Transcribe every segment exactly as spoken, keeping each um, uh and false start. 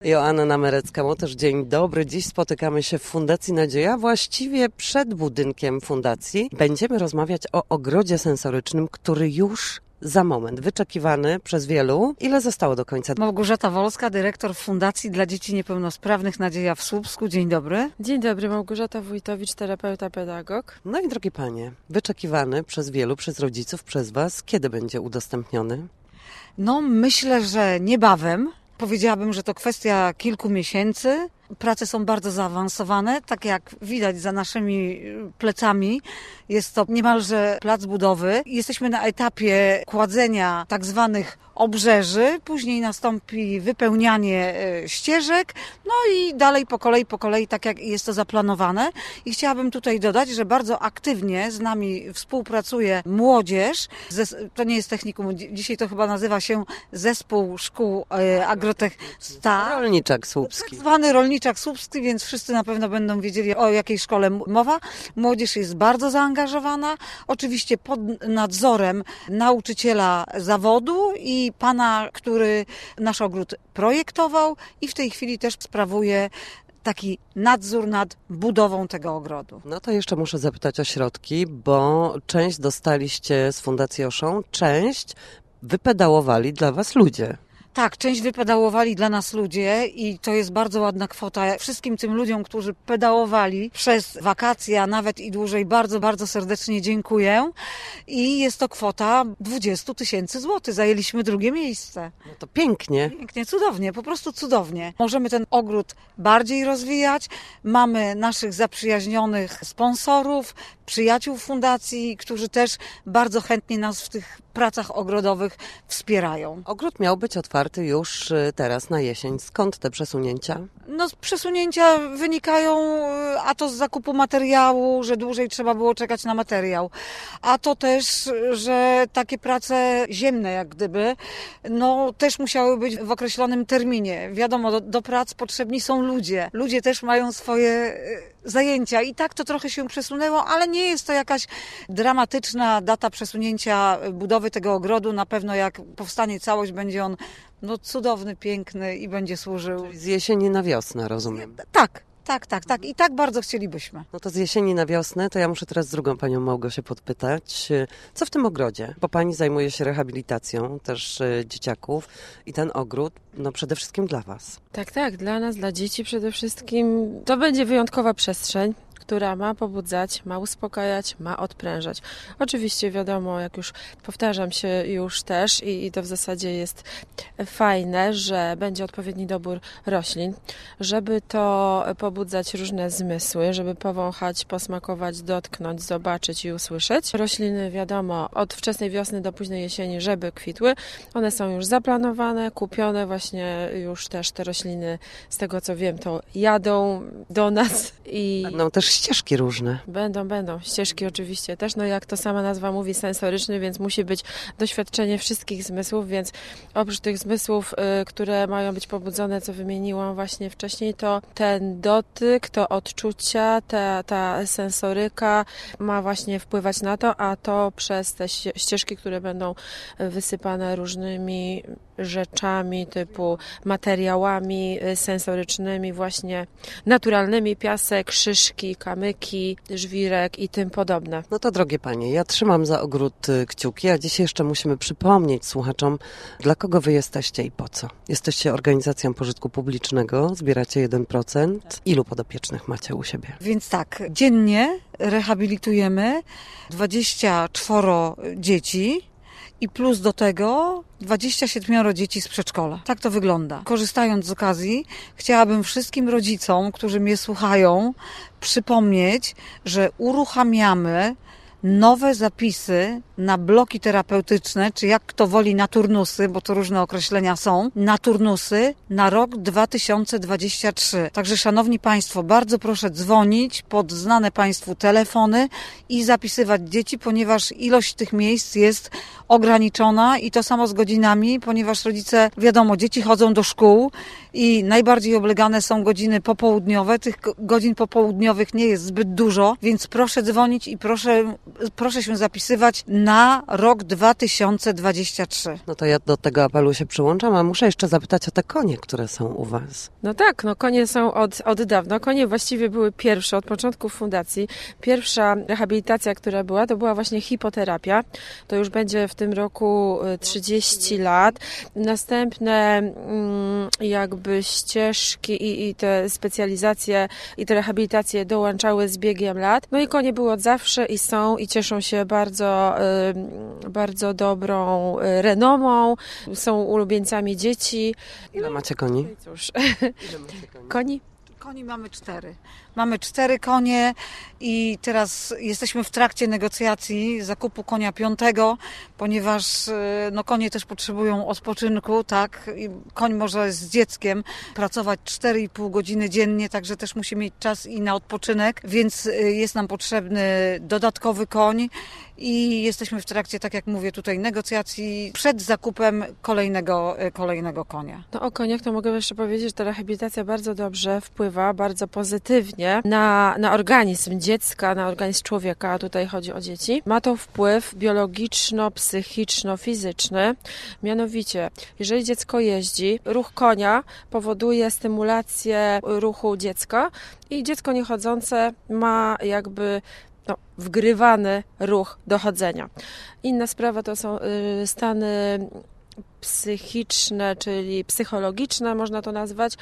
Joanna Merecka-Motysz, dzień dobry. Dziś spotykamy się w Fundacji Nadzieja, właściwie przed budynkiem fundacji. Będziemy rozmawiać o ogrodzie sensorycznym, który już za moment, wyczekiwany przez wielu. Ile zostało do końca? Małgorzata Wolska, dyrektor Fundacji dla Dzieci Niepełnosprawnych Nadzieja w Słupsku. Dzień dobry. Dzień dobry, Małgorzata Wójtowicz, terapeuta, pedagog. No i drogie panie, wyczekiwany przez wielu, przez rodziców, przez was. Kiedy będzie udostępniony? No myślę, że niebawem. Powiedziałabym, że to kwestia kilku miesięcy. Prace są bardzo zaawansowane, tak jak widać za naszymi plecami. Jest to niemalże plac budowy. Jesteśmy na etapie kładzenia tak zwanych obrzeży, później nastąpi wypełnianie ścieżek, no i dalej po kolei, po kolei, tak jak jest to zaplanowane. I chciałabym tutaj dodać, że bardzo aktywnie z nami współpracuje młodzież. To nie jest technikum, dzisiaj to chyba nazywa się Zespół Szkół Agrotech Star. Rolniczak Słupski. Tak zwany Rolniczak Słupski, więc wszyscy na pewno będą wiedzieli, o jakiej szkole mowa. Młodzież jest bardzo zaangażowana, oczywiście pod nadzorem nauczyciela zawodu i pana, który nasz ogród projektował i w tej chwili też sprawuje taki nadzór nad budową tego ogrodu. No to jeszcze muszę zapytać o środki, bo część dostaliście z Fundacji Oszą, część wypedałowali dla was ludzie. Tak, część wypedałowali dla nas ludzie i to jest bardzo ładna kwota. Wszystkim tym ludziom, którzy pedałowali przez wakacje, a nawet i dłużej, bardzo, bardzo serdecznie dziękuję. I jest to kwota dwadzieścia tysięcy złotych. Zajęliśmy drugie miejsce. No to pięknie. Pięknie, cudownie, po prostu cudownie. Możemy ten ogród bardziej rozwijać. Mamy naszych zaprzyjaźnionych sponsorów, przyjaciół fundacji, którzy też bardzo chętnie nas w tych pracach ogrodowych wspierają. Ogród miał być otwarty już teraz na jesień. Skąd te przesunięcia? No, przesunięcia wynikają a to z zakupu materiału, że dłużej trzeba było czekać na materiał, a to też, że takie prace ziemne jak gdyby, no też musiały być w określonym terminie. Wiadomo, do, do prac potrzebni są ludzie. Ludzie też mają swoje zajęcia i tak to trochę się przesunęło, ale nie jest to jakaś dramatyczna data przesunięcia budowy tego ogrodu. Na pewno jak powstanie całość, będzie on no cudowny, piękny i będzie służył. Czyli z jesieni na wiosnę, rozumiem. Tak, tak, tak, tak. I tak bardzo chcielibyśmy. No to z jesieni na wiosnę, to ja muszę teraz drugą panią Małgosię podpytać. Co w tym ogrodzie? Bo pani zajmuje się rehabilitacją też dzieciaków i ten ogród, no przede wszystkim dla was. Tak, tak, dla nas, dla dzieci przede wszystkim. To będzie wyjątkowa przestrzeń, która ma pobudzać, ma uspokajać, ma odprężać. Oczywiście wiadomo, jak już powtarzam się już też i, i to w zasadzie jest fajne, że będzie odpowiedni dobór roślin, żeby to pobudzać różne zmysły, żeby powąchać, posmakować, dotknąć, zobaczyć i usłyszeć. Rośliny wiadomo od wczesnej wiosny do późnej jesieni, żeby kwitły. One są już zaplanowane, kupione właśnie już też te rośliny, z tego co wiem, to jadą do nas i... Będą też ścieżki różne. Będą, będą. Ścieżki oczywiście też, no jak to sama nazwa mówi, sensoryczny, więc musi być doświadczenie wszystkich zmysłów, więc oprócz tych zmysłów, y, które mają być pobudzone, co wymieniłam właśnie wcześniej, to ten dotyk, to odczucia, ta, ta sensoryka ma właśnie wpływać na to, a to przez te ścieżki, które będą wysypane różnymi rzeczami typu materiałami sensorycznymi, właśnie naturalnymi, piasek, szyszki, kamyki, żwirek i tym podobne. No to drogie panie, ja trzymam za ogród kciuki, a dzisiaj jeszcze musimy przypomnieć słuchaczom, dla kogo wy jesteście i po co. Jesteście organizacją pożytku publicznego, zbieracie jeden procent. Ilu podopiecznych macie u siebie? Więc tak, dziennie rehabilitujemy dwadzieścia czworo dzieci i plus do tego dwadzieścia siedem dzieci z przedszkola. Tak to wygląda. Korzystając z okazji, chciałabym wszystkim rodzicom, którzy mnie słuchają, przypomnieć, że uruchamiamy nowe zapisy na bloki terapeutyczne, czy jak kto woli na turnusy, bo to różne określenia są, na turnusy na rok dwa tysiące dwudziesty trzeci. Także szanowni państwo, bardzo proszę dzwonić pod znane państwu telefony i zapisywać dzieci, ponieważ ilość tych miejsc jest ograniczona i to samo z godzinami, ponieważ rodzice, wiadomo, dzieci chodzą do szkół i najbardziej oblegane są godziny popołudniowe. Tych godzin popołudniowych nie jest zbyt dużo, więc proszę dzwonić i proszę proszę się zapisywać na rok dwa tysiące dwudziesty trzeci. No to ja do tego apelu się przyłączam, a muszę jeszcze zapytać o te konie, które są u was. No tak, no konie są od, od dawna. Konie właściwie były pierwsze, od początku fundacji. Pierwsza rehabilitacja, która była, to była właśnie hipoterapia. To już będzie w tym roku trzydzieści lat. Następne mm, jakby ścieżki i, i te specjalizacje i te rehabilitacje dołączały z biegiem lat. No i konie były od zawsze i są i cieszą się bardzo, y, bardzo dobrą y, renomą. Są ulubieńcami dzieci. Ile macie koni? No i cóż, Ile macie koni? koni? Koni mamy cztery. Mamy cztery konie i teraz jesteśmy w trakcie negocjacji zakupu konia piątego, ponieważ no, konie też potrzebują odpoczynku, tak? I koń może z dzieckiem pracować cztery i pół godziny dziennie, także też musi mieć czas i na odpoczynek, więc jest nam potrzebny dodatkowy koń i jesteśmy w trakcie, tak jak mówię tutaj, negocjacji przed zakupem kolejnego, kolejnego konia. No o koniach to mogę jeszcze powiedzieć, że ta rehabilitacja bardzo dobrze wpływa, bardzo pozytywnie na, na organizm dziecka, na organizm człowieka, a tutaj chodzi o dzieci. Ma to wpływ biologiczno-psychiczno-fizyczny. Mianowicie, jeżeli dziecko jeździ, ruch konia powoduje stymulację ruchu dziecka i dziecko niechodzące ma jakby no, wgrywany ruch do chodzenia. Inna sprawa to są y, stany psychiczne, czyli psychologiczne, można to nazwać,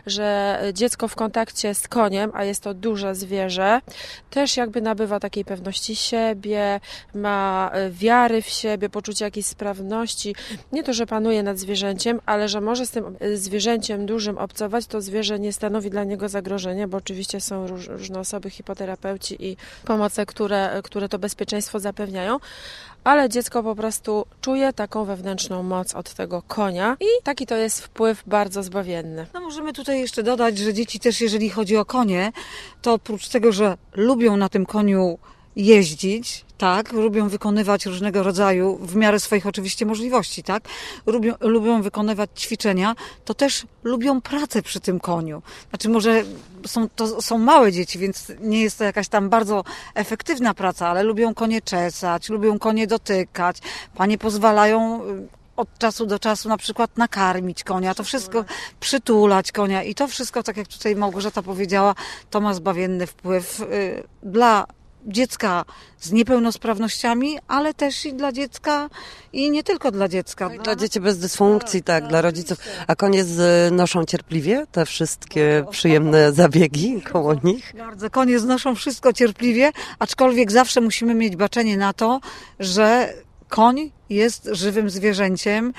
że dziecko w kontakcie z koniem, a jest to duże zwierzę, też jakby nabywa takiej pewności siebie, ma wiary w siebie, poczucie jakiejś sprawności. Nie to, że panuje nad zwierzęciem, ale że może z tym zwierzęciem dużym obcować, to zwierzę nie stanowi dla niego zagrożenia, bo oczywiście są róż, różne osoby, hipoterapeuci i pomoce, które, które to bezpieczeństwo zapewniają, ale dziecko po prostu czuje taką wewnętrzną moc od tego konia i taki to jest wpływ bardzo zbawienny. No możemy tutaj jeszcze dodać, że dzieci też, jeżeli chodzi o konie, to oprócz tego, że lubią na tym koniu jeździć, tak, lubią wykonywać różnego rodzaju, w miarę swoich oczywiście możliwości, tak, lubią, lubią wykonywać ćwiczenia, to też lubią pracę przy tym koniu. Znaczy może są, to są małe dzieci, więc nie jest to jakaś tam bardzo efektywna praca, ale lubią konie czesać, lubią konie dotykać, panie pozwalają od czasu do czasu na przykład nakarmić konia, to wszystko przytulać konia i to wszystko, tak jak tutaj Małgorzata powiedziała, to ma zbawienny wpływ y, dla dziecka z niepełnosprawnościami, ale też i dla dziecka i nie tylko dla dziecka. Dla dzieci bez dysfunkcji, tak, dla rodziców. A konie znoszą cierpliwie te wszystkie przyjemne zabiegi koło nich? Bardzo. Konie znoszą wszystko cierpliwie, aczkolwiek zawsze musimy mieć baczenie na to, że koń jest żywym zwierzęciem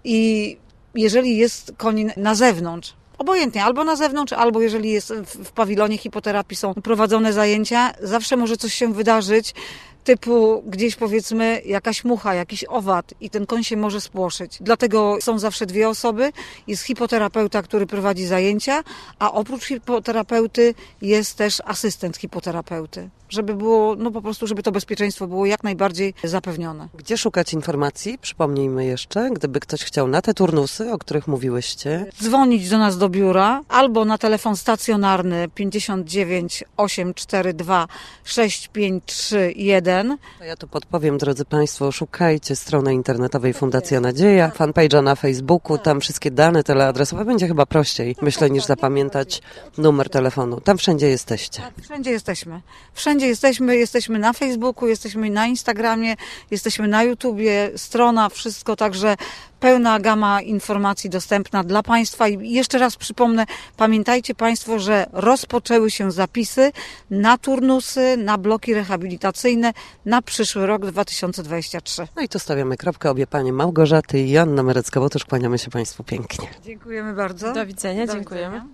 i jeżeli jest koń na zewnątrz, obojętnie, albo na zewnątrz, albo jeżeli jest w pawilonie hipoterapii są prowadzone zajęcia, zawsze może coś się wydarzyć, typu gdzieś powiedzmy jakaś mucha, jakiś owad i ten koń się może spłoszyć. Dlatego są zawsze dwie osoby. Jest hipoterapeuta, który prowadzi zajęcia, a oprócz hipoterapeuty jest też asystent hipoterapeuty. Żeby było, no po prostu, żeby to bezpieczeństwo było jak najbardziej zapewnione. Gdzie szukać informacji? Przypomnijmy jeszcze, gdyby ktoś chciał na te turnusy, o których mówiłyście. Dzwonić do nas do biura albo na telefon stacjonarny pięćdziesiąt dziewięć osiemset czterdzieści dwa sześć pięć trzy jeden. To ja tu podpowiem, drodzy Państwo, szukajcie strony internetowej Fundacja Nadzieja, fanpage'a na Facebooku, tam wszystkie dane teleadresowe, będzie chyba prościej, myślę, niż zapamiętać numer telefonu. Tam wszędzie jesteście. Tak, wszędzie jesteśmy. Wszędzie jesteśmy, jesteśmy na Facebooku, jesteśmy na Instagramie, jesteśmy na YouTubie, strona, wszystko, także pełna gama informacji dostępna dla Państwa i jeszcze raz przypomnę, pamiętajcie Państwo, że rozpoczęły się zapisy na turnusy, na bloki rehabilitacyjne na przyszły rok dwa tysiące dwudziesty trzeci. No i tu stawiamy kropkę, obie Panie Małgorzaty i Joanna Merecka, bo też kłaniamy się Państwu pięknie. Dziękujemy bardzo. Do widzenia, Do dziękujemy. widzenia.